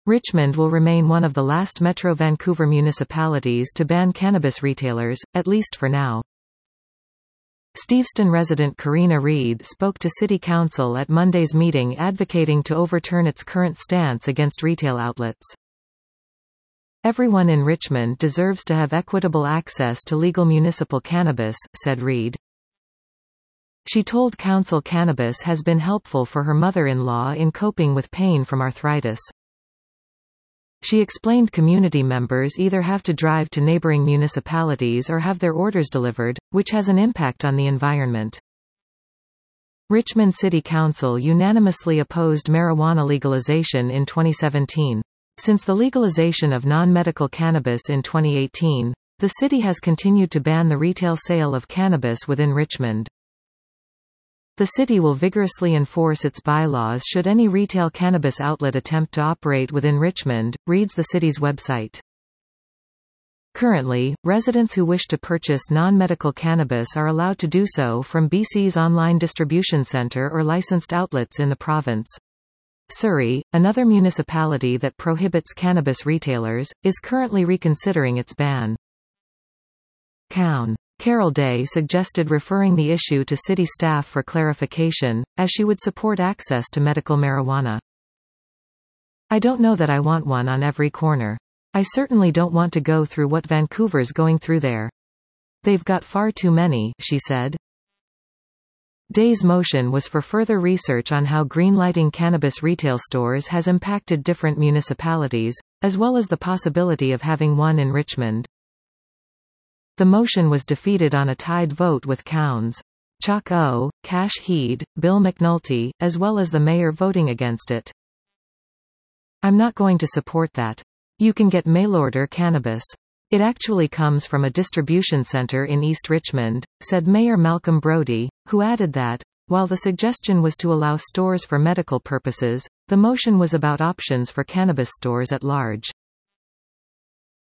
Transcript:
Richmond will remain one of the last Metro Vancouver municipalities to ban cannabis retailers, at least for now. Steveston resident Karina Reed spoke to City Council at Monday's meeting advocating to overturn its current stance against retail outlets. "Everyone in Richmond deserves to have equitable access to legal municipal cannabis," said Reed. She told Council cannabis has been helpful for her mother-in-law in coping with pain from arthritis. She explained community members either have to drive to neighboring municipalities or have their orders delivered, which has an impact on the environment. Richmond City Council unanimously opposed marijuana legalization in 2017. Since the legalization of non-medical cannabis in 2018, the city has continued to ban the retail sale of cannabis within Richmond. The city will vigorously enforce its bylaws should any retail cannabis outlet attempt to operate within Richmond, reads the city's website. Currently, residents who wish to purchase non-medical cannabis are allowed to do so from BC's online distribution centre or licensed outlets in the province. Surrey, another municipality that prohibits cannabis retailers, is currently reconsidering its ban. Carol Day suggested referring the issue to city staff for clarification, as she would support access to medical marijuana. "I don't know that I want one on every corner. I certainly don't want to go through what Vancouver's going through there. They've got far too many," she said. Day's motion was for further research on how greenlighting cannabis retail stores has impacted different municipalities, as well as the possibility of having one in Richmond. The motion was defeated on a tied vote with Counts Chuck O., Cash Heed, Bill McNulty, as well as the mayor voting against it. "I'm not going to support that. You can get mail-order cannabis. It actually comes from a distribution center in East Richmond," said Mayor Malcolm Brodie, who added that, while the suggestion was to allow stores for medical purposes, the motion was about options for cannabis stores at large.